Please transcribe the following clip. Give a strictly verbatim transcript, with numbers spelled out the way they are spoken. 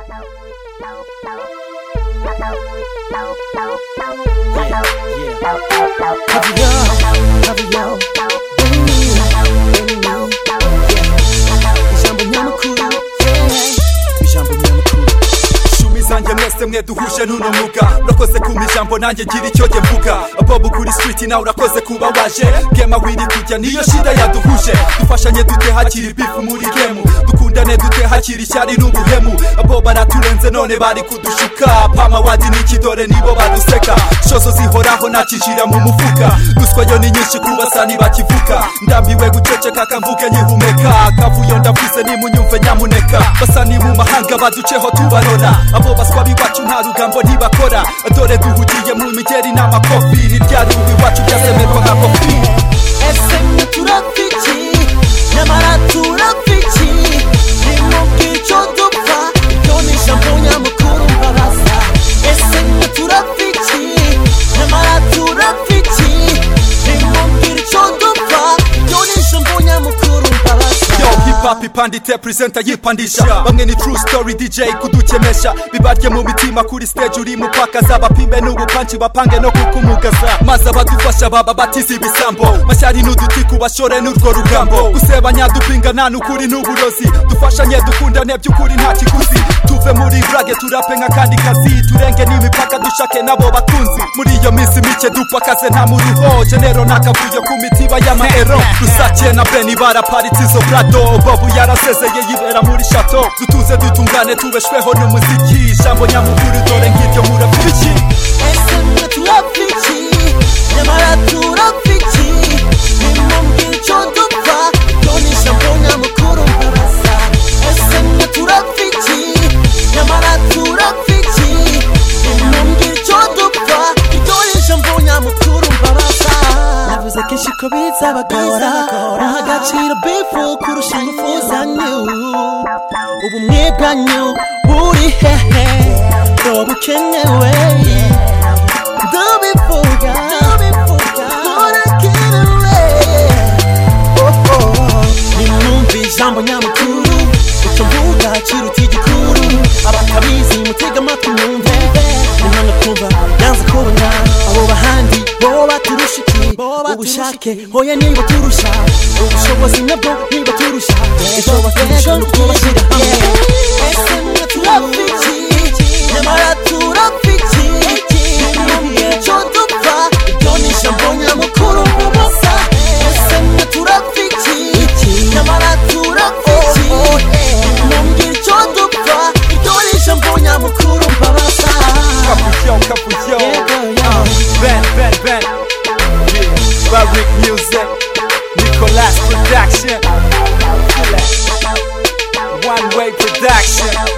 Mwe duhuje nuno muga urakoze kuma ijambo nanjye ngira icyo jye mvuga Bob kuri street nawe urakoze kuba waje Gema wiri kujya niyo shida yaduhuje dufashanye dute hakiri beef muri game dukundane dute hakiri cyari n'ubuhemu Bob araturenze none bari kudushuka Pama wadi n'ikidore nibo baduseka shozo zihoraho nakijira mu mufuka duswa yo ni nyinshi kubasani bakivuka ndambiwe guceceka kamvuke nyihumeka kavuyo ndavuze ni munyumve nyamuneka basani mu mahanga baduceho tubarora abo baswa biwacu nta rugambo ntibakora dore duhugiye mu migeri n'amakofi ni ryari ubu iwacu byasemerwa nka kofi ese turafiki nyamara turafiki nimubwico dupfa ibyo ni ijambo nyamukuru mbabaza ese turafiki nyamara turafiki nimubwico dupfa ibyo ni ijambo nyamukuru mbabaza Yo hip hop ipandite presenter yipandisha bamwe ni true story D J kudukemesha bibarye mu mitima kuri stage uri mupaka zabapimbe n'ubupanci bapange no kukumugaza maze abadufasha baba batiza ibisambo mashyari n'uduti kubashore n'urwo rugambo gusebanya dupinga nta n'ukuri n'uburozi dufashanye dukundane by'ukuri nta kiguzi tuve muri brage turape nka kandi kazi turenge n'imipaka dushake nabo batunzi muri iyo minsi mike dupakaze nta muruho genero nakavuyo ku mitiba y'amaero rusakiye na Beni baraparitse izo brado Bob yarasezeye yibera muri chateau dutuze dutungane tubeshweho n'umuziki ijambo nyamukuru dore ngiryo murafiki ese turafiki nyamara turafiki nimubwico dupfa ibyo ni ijambo nyamukuru mbabaza ese turafiki nyamara turafiki nimubwico dupfa ibyo ni ijambo nyamukuru mbabaza navuze kenshi ko bizabagora naha agaciro bifu kurusha ingufu zanyu ubumwe bwanyu buri hehe bwo bukenewe ndabivuga murakenewe nimwumve ijambo nyamukuru icyo mvuga kiruta igikuru abatabizi mutega amatwi mwumve nimwanga kumva yanze kubona abo bahandi bo baturusha iki ubushake hoya niba turusha ubushobozi nabwo niba turusha icyo baturusha nuko bashyira hamwe ese turafiki nyamara turafiki nimubwico dupfa ibyo ni ijambo nyamukuru mbabaza ese turafiki nyamara turafiki nimubwico dupfa ibyo ni ijambo nyamukuru mbabaza Kapuyo kapuyo Ben Ben Ben Fabric Music Nicolas Production One Way Production